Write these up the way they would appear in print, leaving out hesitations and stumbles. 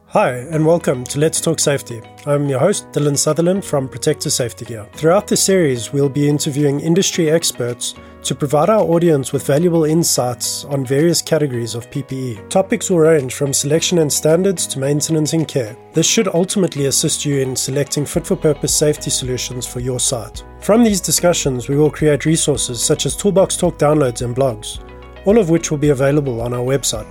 Hi, and welcome to Let's Talk Safety. I'm your host, Dylan Sutherland from Protector Safety Gear. Throughout this series, we'll be interviewing industry experts to provide our audience with valuable insights on various categories of PPE. Topics will range from selection and standards to maintenance and care. This should ultimately assist you in selecting fit-for-purpose safety solutions for your site. From these discussions, we will create resources such as Toolbox Talk downloads and blogs, all of which will be available on our website,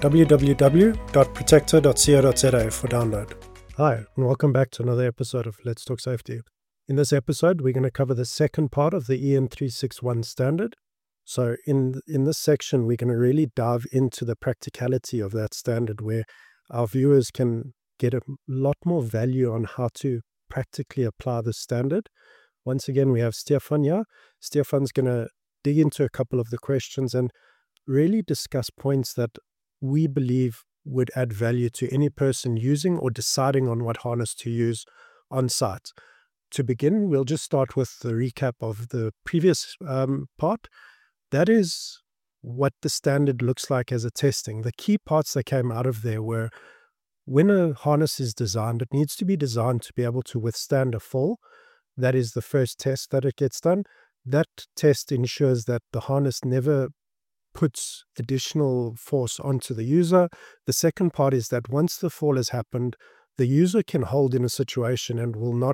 www.protector.co.za, for download. Hi, and welcome back to another episode of Let's Talk Safety. In this episode, we're going to cover the second part of the EN 361 standard. So in this section, we're going to really dive into the practicality of that standard, where our viewers can get a lot more value on how to practically apply the standard. Once again, we have Stefan here. Stefan's going to dig into a couple of the questions and really discuss points that we believe would add value to any person using or deciding on what harness to use on site. To begin, we'll just start with the recap of the previous part. That is what the standard looks like as a testing. The key parts that came out of there were, when a harness is designed, it needs to be designed to be able to withstand a fall. That is the first test that it gets done. That test ensures that the harness never puts additional force onto the user. The second part is that once the fall has happened, the user can hold in a situation and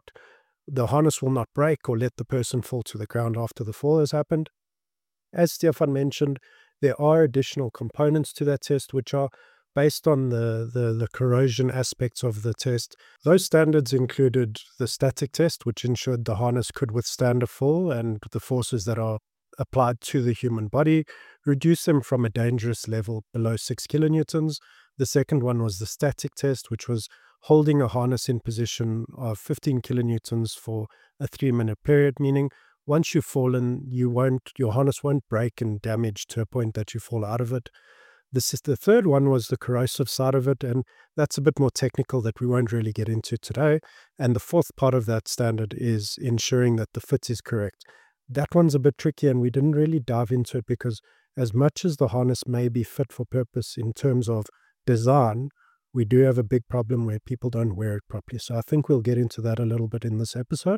the harness will not break or let the person fall to the ground after the fall has happened. As Stefan mentioned, there are additional components to that test which are based on the corrosion aspects of the test. Those standards included the static test, which ensured the harness could withstand a fall and the forces that are applied to the human body, reduce them from a dangerous level below 6 kilonewtons. The second one was the static test, which was holding a harness in position of 15 kilonewtons for a 3-minute period, meaning once you've fallen, your harness won't break and damage to a point that you fall out of it. The third one was the corrosive side of it, and that's a bit more technical that we won't really get into today. And the fourth part of that standard is ensuring that the fit is correct. That one's a bit tricky, and we didn't really dive into it because as much as the harness may be fit for purpose in terms of design, we do have a big problem where people don't wear it properly. So I think we'll get into that a little bit in this episode.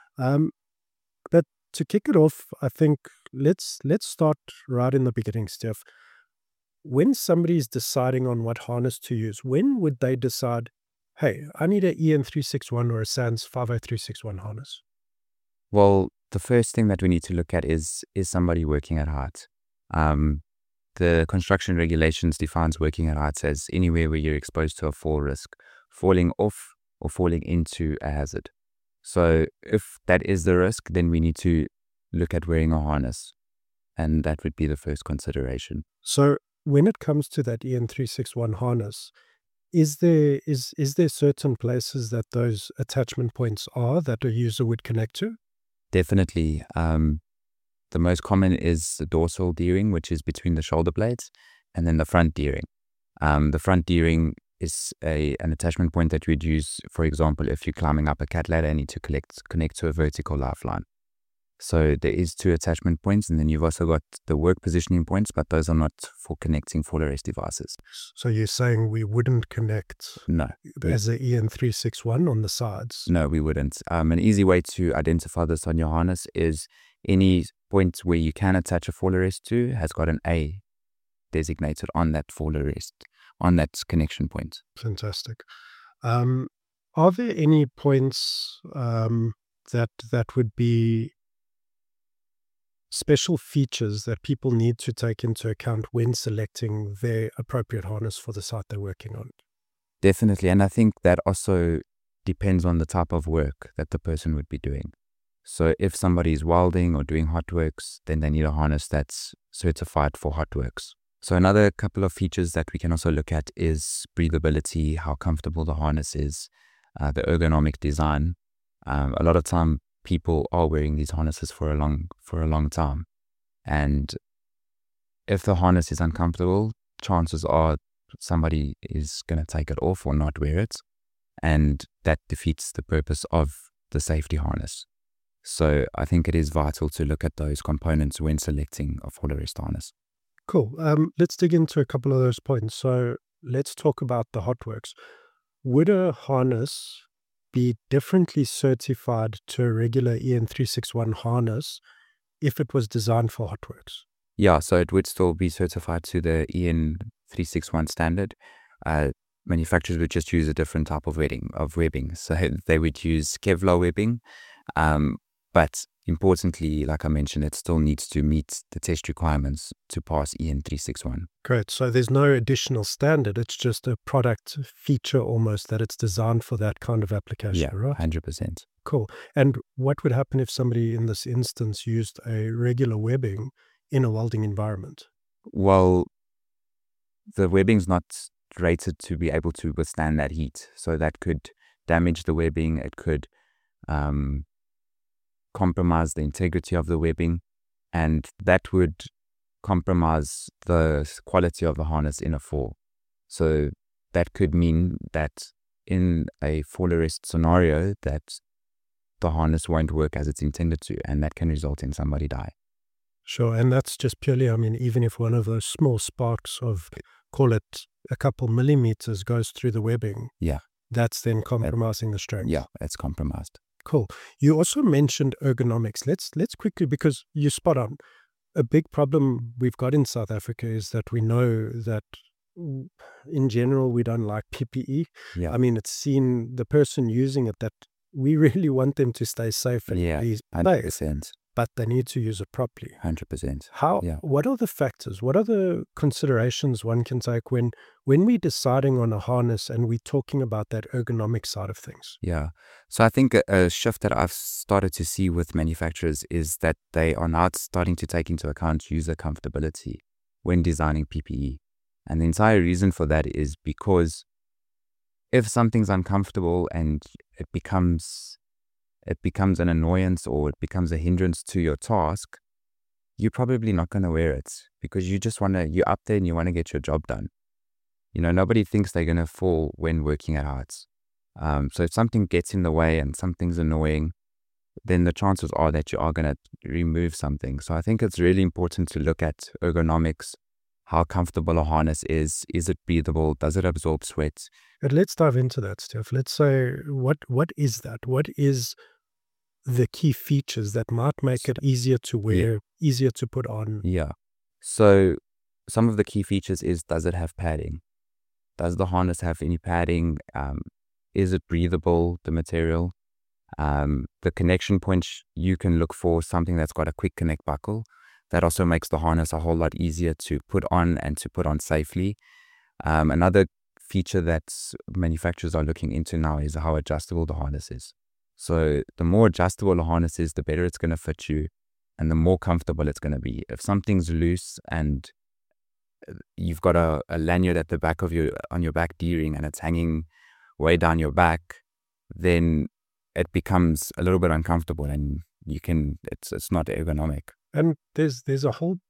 But to kick it off, I think let's start right in the beginning, Steph. When somebody's deciding on what harness to use, when would they decide, hey, I need an EN 361 or a SANS 50361 harness? Well, the first thing that we need to look at is somebody working at height. The construction regulations defines working at heights as anywhere where you're exposed to a fall risk, falling off or falling into a hazard. So if that is the risk, then we need to look at wearing a harness, and that would be the first consideration. So when it comes to that EN 361 harness, is there certain places that those attachment points are that a user would connect to? Definitely. The most common is the dorsal D-ring, which is between the shoulder blades, and then the front D-ring. The front D-ring is an attachment point that we'd use, for example, if you're climbing up a cat ladder and need to connect to a vertical lifeline. So there is 2 attachment points, and then you've also got the work positioning points, but those are not for connecting fall arrest devices. So you're saying we wouldn't connect as an EN 361 on the sides? No, we wouldn't. An easy way to identify this on your harness is any point where you can attach a fall arrest to has got an A designated on that fall arrest, on that connection point. Fantastic. Are there any points that would be special features that people need to take into account when selecting their appropriate harness for the site they're working on? Definitely. And I think that also depends on the type of work that the person would be doing. So if somebody is welding or doing hot works, then they need a harness that's certified for hot works. So another couple of features that we can also look at is breathability, how comfortable the harness is, the ergonomic design. A lot of time, people are wearing these harnesses for a long time, and if the harness is uncomfortable, chances are somebody is going to take it off or not wear it, and that defeats the purpose of the safety harness. So I think it is vital to look at those components when selecting a fall arrest harness. Cool. Let's dig into a couple of those points. So let's talk about the hot works. would a harness be differently certified to a regular EN361 harness if it was designed for hotworks? Yeah, so it would still be certified to the EN 361 standard. Manufacturers would just use a different type of webbing. So they would use Kevlar webbing. But importantly, like I mentioned, it still needs to meet the test requirements to pass EN 361. Great. So there's no additional standard. It's just a product feature almost that it's designed for that kind of application, Yeah, right? 100%. Cool. And what would happen if somebody in this instance used a regular webbing in a welding environment? Well, the webbing's not rated to be able to withstand that heat. So that could damage the webbing. It could compromise the integrity of the webbing, and that would compromise the quality of the harness in a fall. So that could mean that in a fall arrest scenario that the harness won't work as it's intended to, and that can result in somebody die. Sure. And that's just purely, I mean, even if one of those small sparks of, call it a couple millimeters, goes through the webbing, Yeah, that's then compromising the strength. yeah, it's compromised. Cool. You also mentioned ergonomics. Let's quickly, because you're spot on. A big problem we've got in South Africa is that we know that in general we don't like PPE. Yeah, I mean, it's seen the person using it that we really want them to stay safe and yeah, be safe, 100%. but they need to use it properly. 100%. Yeah. What are the factors? What are the considerations one can take when we're deciding on a harness and we're talking about that ergonomic side of things? Yeah. So I think a shift that I've started to see with manufacturers is that they are now starting to take into account user comfortability when designing PPE. And the entire reason for that is because if something's uncomfortable and it becomes an annoyance or it becomes a hindrance to your task, you're probably not going to wear it because you're up there and you want to get your job done. Nobody thinks they're going to fall when working at heights. So if something gets in the way and something's annoying, then the chances are that you are going to remove something. So I think it's really important to look at ergonomics, how comfortable a harness is it breathable, does it absorb sweat? But let's dive into that, Steph. Let's say, what is that? What is the key features that might make it easier to wear, easier to put on? Yeah. So some of the key features is, does it have padding? Does the harness have any padding? Is it breathable, the material? The connection points, you can look for something that's got a quick connect buckle. That also makes the harness a whole lot easier to put on and to put on safely. Another feature that manufacturers are looking into now is how adjustable the harness is. So the more adjustable the harness is, the better it's going to fit you and the more comfortable it's going to be. If something's loose and you've got a lanyard at the back of on your back D-ring and it's hanging way down your back, then it becomes a little bit uncomfortable and it's not ergonomic. And there's a whole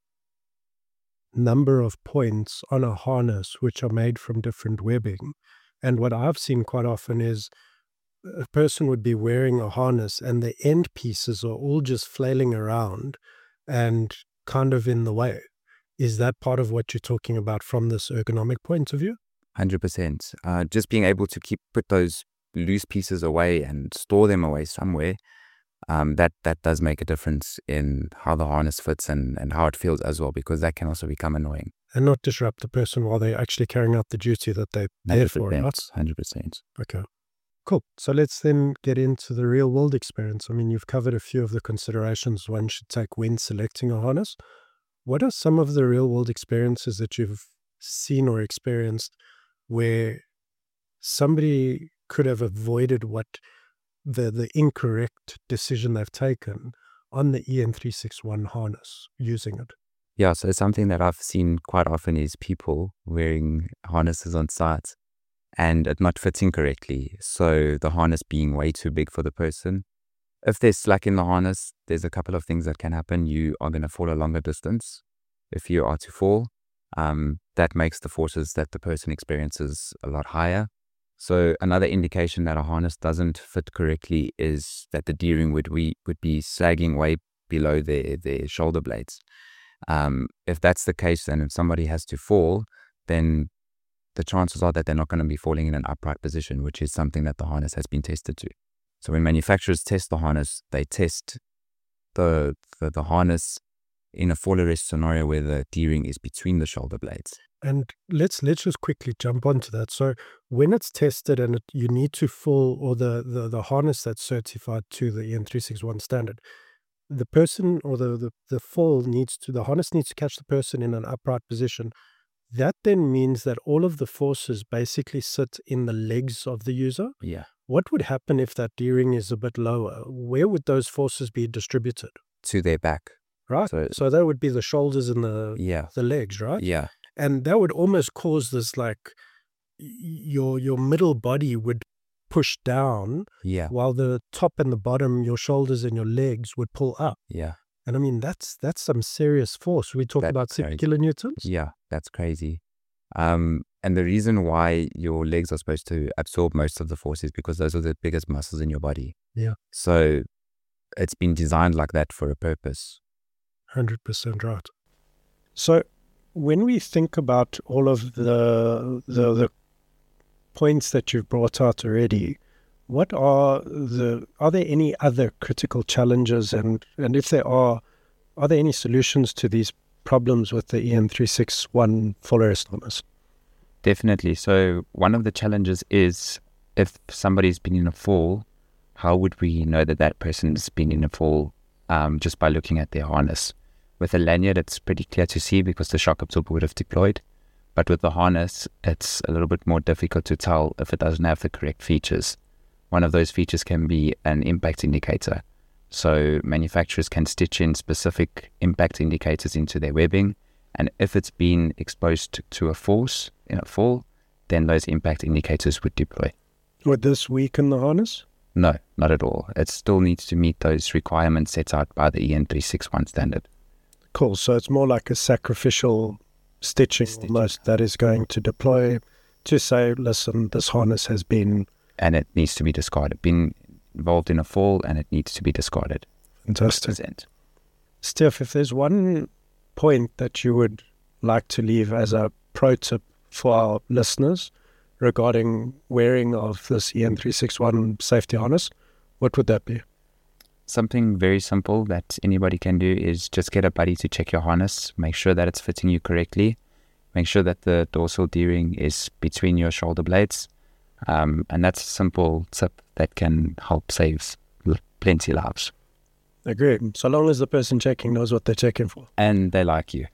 number of points on a harness which are made from different webbing. And what I've seen quite often is a person would be wearing a harness and the end pieces are all just flailing around and kind of in the way. Is that part of what you're talking about from this ergonomic point of view? 100%. Just being able to put those loose pieces away and store them away somewhere, that does make a difference in how the harness fits and how it feels as well, because that can also become annoying. And not disrupt the person while they're actually carrying out the duty that they're there for, right? 100%. Okay. Cool. So let's then get into the real world experience. I mean, you've covered a few of the considerations one should take when selecting a harness. What are some of the real world experiences that you've seen or experienced where somebody could have avoided what the incorrect decision they've taken on the EN361 harness using it? Yeah, so something that I've seen quite often is people wearing harnesses on site and it not fitting correctly. So the harness being way too big for the person. If there's slack in the harness, there's a couple of things that can happen. You are going to fall a longer distance. If you are to fall, that makes the forces that the person experiences a lot higher. So another indication that a harness doesn't fit correctly is that the D-ring would be sagging way below their shoulder blades. If that's the case, then if somebody has to fall, then the chances are that they're not going to be falling in an upright position, which is something that the harness has been tested to. So when manufacturers test the harness, they test the harness in a fall arrest scenario where the D-ring is between the shoulder blades. And let's just quickly jump onto that. So when it's tested and you need to fall, or the harness that's certified to the EN 361 standard, the person or the harness needs to catch the person in an upright position. That then means that all of the forces basically sit in the legs of the user. Yeah. What would happen if that D-ring is a bit lower? Where would those forces be distributed? To their back. Right. So that would be the shoulders and the legs, right? Yeah. And that would almost cause this, like, your middle body would push down, while the top and the bottom, your shoulders and your legs, would pull up. Yeah. And I mean, that's some serious force. We talk about 6 kilonewtons. Yeah, that's crazy. And the reason why your legs are supposed to absorb most of the force is because those are the biggest muscles in your body. Yeah. So it's been designed like that for a purpose. 100% right. So when we think about all of the points that you've brought out already, what are there any other critical challenges, and if there are there any solutions to these problems with the EN 361 fall arrest harness? Definitely. So one of the challenges is, if somebody's been in a fall, how would we know that that person's been in a fall just by looking at their harness? With a lanyard, it's pretty clear to see because the shock absorber would have deployed. But with the harness, it's a little bit more difficult to tell if it doesn't have the correct features. One of those features can be an impact indicator. So manufacturers can stitch in specific impact indicators into their webbing, and if it's been exposed to a force in a fall, then those impact indicators would deploy. Would this weaken the harness? No, not at all. It still needs to meet those requirements set out by the EN 361 standard. Cool. So it's more like a sacrificial stitching almost that is going to deploy to say, listen, this harness has been... And it needs to be discarded. Been involved in a fall and it needs to be discarded. Fantastic. Steph, if there's one point that you would like to leave as a pro tip for our listeners regarding wearing of this EN 361 safety harness, what would that be? Something very simple that anybody can do is just get a buddy to check your harness, make sure that it's fitting you correctly, make sure that the dorsal D-ring is between your shoulder blades, and that's a simple tip that can help save plenty lives. Agreed. So long as the person checking knows what they're checking for. And they like you.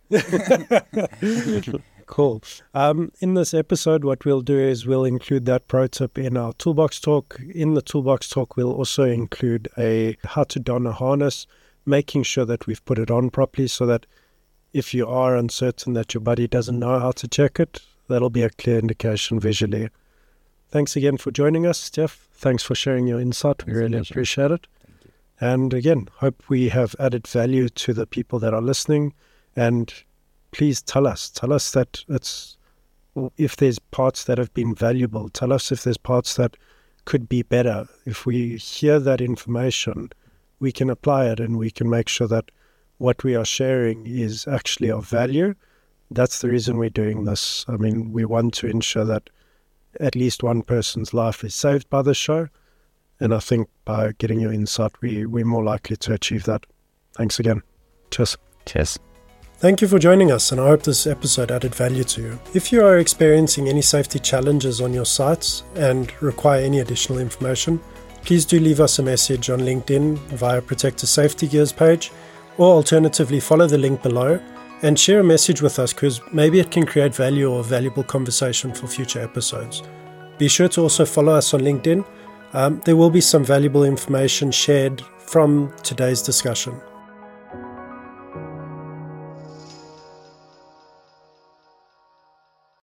Cool. In this episode, what we'll do is we'll include that pro tip in our toolbox talk. In the toolbox talk, we'll also include a how to don a harness, making sure that we've put it on properly so that if you are uncertain that your buddy doesn't know how to check it, that'll be a clear indication visually. Thanks again for joining us, Steph. Thanks for sharing your insight. We really appreciate it. Thank you. And again, hope we have added value to the people that are listening. And please tell us that if there's parts that have been valuable, tell us if there's parts that could be better. If we hear that information, we can apply it and we can make sure that what we are sharing is actually of value. That's the reason we're doing this. I mean, we want to ensure that at least one person's life is saved by this show. And I think by getting your insight, we're more likely to achieve that. Thanks again. Cheers. Cheers. Thank you for joining us, and I hope this episode added value to you. If you are experiencing any safety challenges on your sites and require any additional information, please do leave us a message on LinkedIn via Protector Safety Gears page, or alternatively follow the link below and share a message with us, because maybe it can create value or valuable conversation for future episodes. Be sure to also follow us on LinkedIn. There will be some valuable information shared from today's discussion.